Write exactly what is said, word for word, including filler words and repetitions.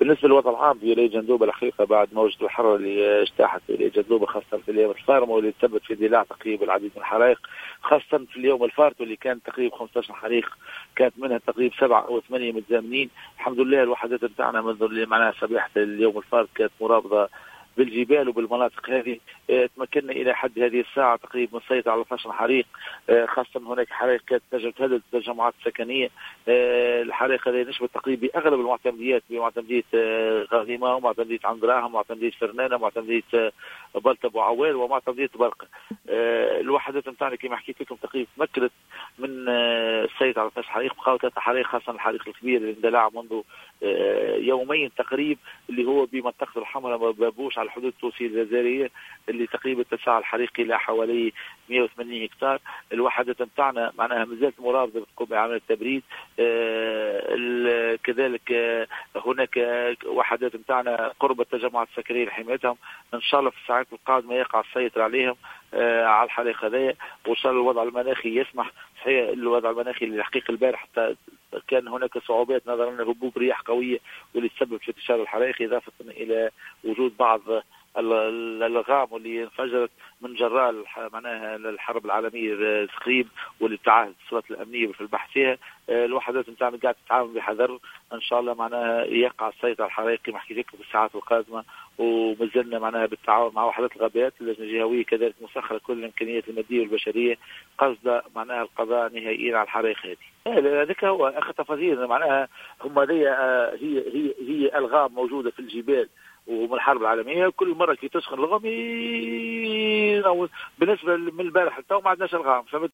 بالنسبه للوضع العام في ولايه جندوبه الحقيقه بعد موجه الحر اللي اجتاحت ولايه جندوبه خاصه في الايام الصارمه واللي تسبب في اندلاع تقريبا العديد من الحرائق خاصه في اليوم الفارط واللي كان تقريبا خمسة عشر حريق كانت منها تقريبا سبعه او ثمانيه متزامنين. الحمد لله الوحدات بتاعنا منذ معناها صبيحه اليوم الفارط كانت مرابطه بالجبال وبالمناطق هذه. اه تمكنا الى حد هذه الساعه تقريبا من السيطره على اثني عشر حريق، اه خاصه هناك حرائق كانت تنجم تهدد التجمعات السكنيه. اه الحرائق هذه نشبت تقريبا باغلب المعتمديات بمعتمديه اه غاضيمه ومعتمديه عندراها ومعتمديه فرنانه ومعتمديه اه بلطب وعوال ومعتمديه برقه. اه الوحدات نتاعنا كما حكيت لكم تقريبا تمكنت من اه السيطره على اثني عشر حريق بقاو ثلاثه حرائق خاصه الحريق الكبير اللي اندلع منذ اه يومين تقريبا اللي هو بمنطقه الحمراء بابوش على الحدود التونسيه الجزائريه اللي تقريبا اتسع الحريق الى حوالي مئة وثمانين هكتار. الوحدات نتاعنا معناها مازالت مرابطه بتقوم بعمل التبريد. آه كذلك آه هناك آه وحدات نتاعنا قرب التجمعات السكنيه لحمايتهم، ان شاء الله في الساعات القادمه يقع السيطره عليهم آه على الحريق هذايا، وان شاء الله الوضع المناخي يسمح. صحيح الوضع المناخي الحقيقي البارح حتى كان هناك صعوبات نظرا لهبوب رياح قوية واللي تسبب في انتشار الحرائق، إضافة إلى وجود بعض الألغام واللي انفجرت من جراء معناها الحرب العالمية التقريب واللي تعهد السلطات الأمنية في البحث فيها. الوحدات نتاعنا قاعدة تتعامل بحذر، إن شاء الله معناها يقع السيطرة على الحرائق كما حكيت لكم في الساعات القادمة، ومازلنا معناها بالتعاون مع وحدات الغابات اللجنة الجهوية كذلك مسخرة كل الإمكانيات المادية والبشرية قصد معناها القضاء نهائيا على الحرائق هذه. هذاك هو أخذ تفاصيل معناها هم هي هي هي هي ألغام موجودة في الجبال ومن الحرب العالميه كل مره كي تسخن الغام بالنسبه من البارح حتى ما عندناش الغام فهمت.